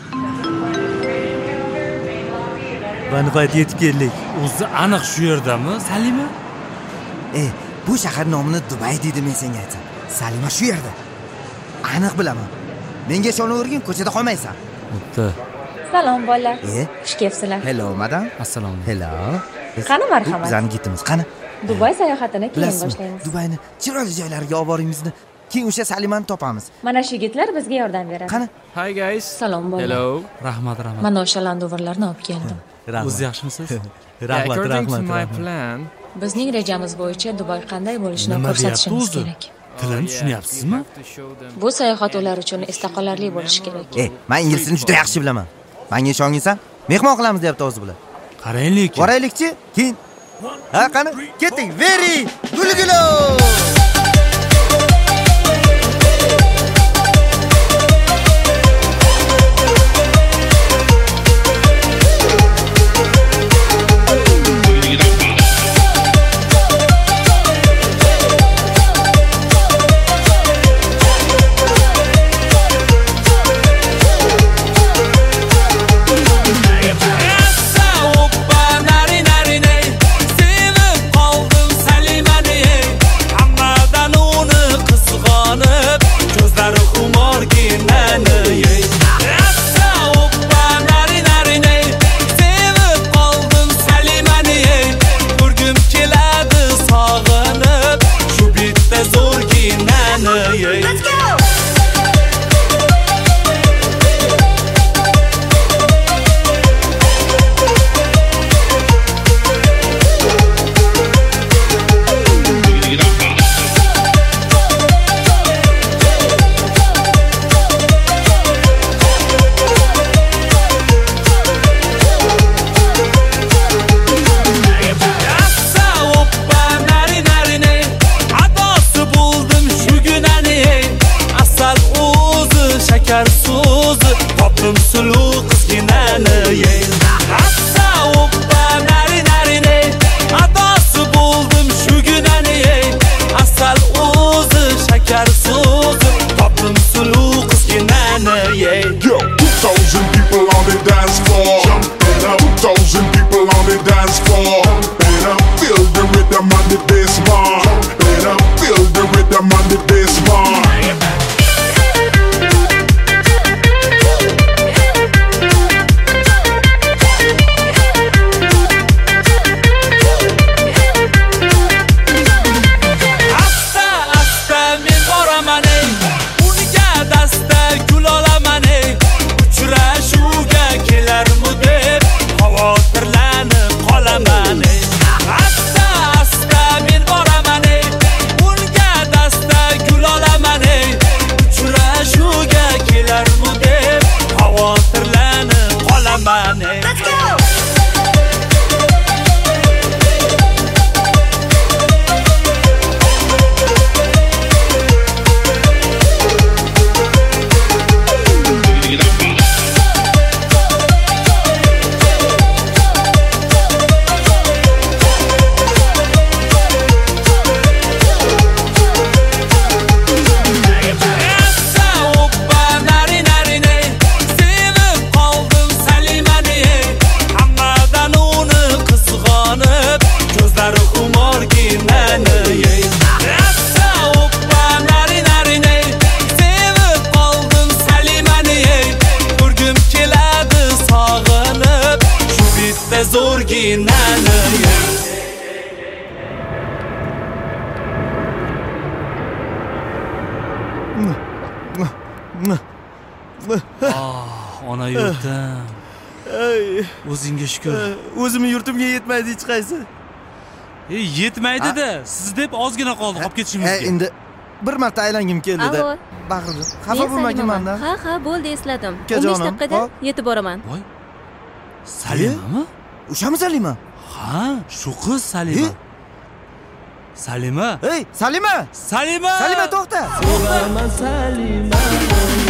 Va nihoyat yetib keldik. O'zi aniq shu yerdami, Salima? Bu shahar nomini Dubay deydi, men senga aytsam. Salima shu yerda. Aniq bilaman. Menga ishonavergin, ko'chada qolmaysan. Bo'pti. Salom bolalar. Xush kelibsizlar. Hello, madam. Assalomu alaykum. Hello. Qani marhamat. Bizani gitimiz qani? Dubay sayohatini keyin Bilasizmi, boshlaymiz. Dubayni chiroyli joylariga olib boringmizni. Keyin o'sha Salimani topamiz. Mana shu yigitlar bizga yordam beradi. Qani? Hi guys. Salom bolalar. Hello. Rahmat. Mana o'sha landoverlarni olib keldim. O'zi yaxshimisiz? Rahmat. Bizning rejamiz bo'yicha Dubay qanday bo'lishini Nima ko'rsatishimiz deyapti o'zi? kerak. Tilini tushunyapsizmi? Bu sayohat ular uchun esda qolarli bo'lishi kerak. Men inglizini juda yaxshi bilaman. Menga ishonginsan? Mehmon qilamiz deyapti o'zi bilan. Qarang lekin. Boraylikchi? Keyin. Ha, qani? Ketdik. Veri! Gulgulo! Ona yurtim. O'zingga shukr. O'zimning yurtimga yetmaydi hech qaysi. Yetmaydi-da. Siz deb ozgina qoldi qolib ketishimizga. Endi bir marta aylangim keldi-da. Bag'rim. Xafa bo'lmagin mendan. Ha, bo'ldi, esladim. 15 daqiqada yetib boraman. Voy. Salimami? O'shami Salima? Ha, shu qiz Salima. Salima. Salima! Salima! Salima, to'xta! Salima.